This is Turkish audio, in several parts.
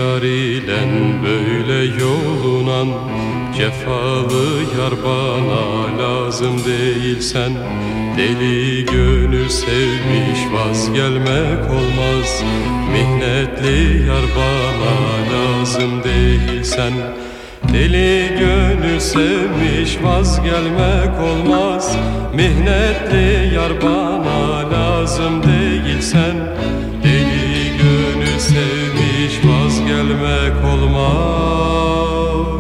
yar ilen böyle yolunan, cefalı yar bana lazım değil sen. Deli gönül sevmiş vazgelmek olmaz, mihnetli yar bana lazım değil sen. Deli gönül sevmiş vazgelmek olmaz, mihnetli yar bana lazım değil sen. Deli gönül sevmiş vazgelmek olmaz.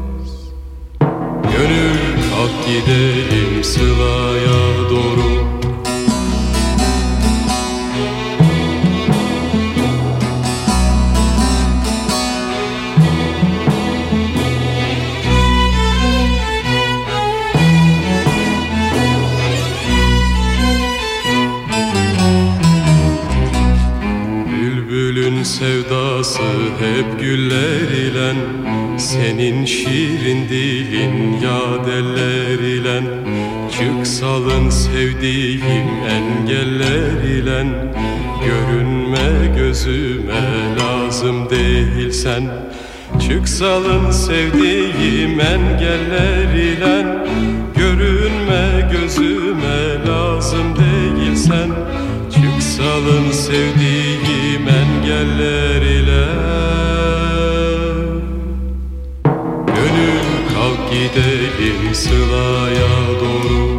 Gönül kalk gidelim Sıla'ya doğru. Bülbülün sevdası hep güller ilen, senin şirin dilin yad eller ilen. Çık salın sevdiğim engeller ilen, görünme gözüme lazım değil sen. Çık salın sevdiğim engeller ilen, görünme gözüme lazım değil sen. Çık salın sevdiğim engeller ile. Gönül kalk gidelim Sıla'ya doğru.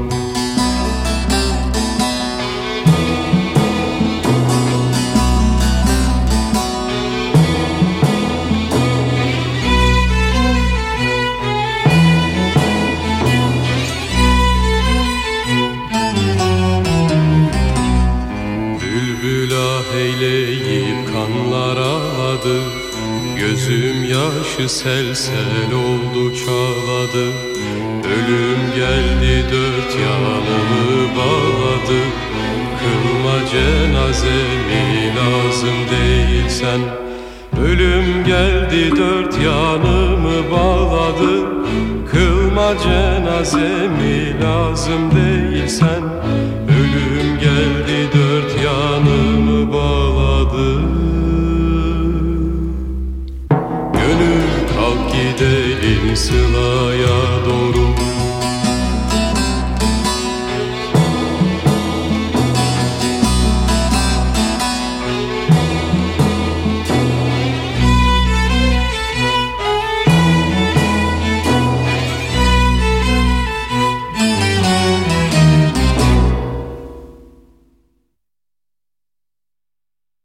Eyleyip kanlar ağladı, gözüm yaşı sel sel oldu çağladı. Ölüm geldi dört yanımı bağladı, kılma cenazemi lazım değil sen. Ölüm geldi dört yanımı bağladı, kılma cenazemi lazım değil sen. Ölüm geldi dört yanımı bağladı. Gönül kalk gidelim Sıla'ya doğru.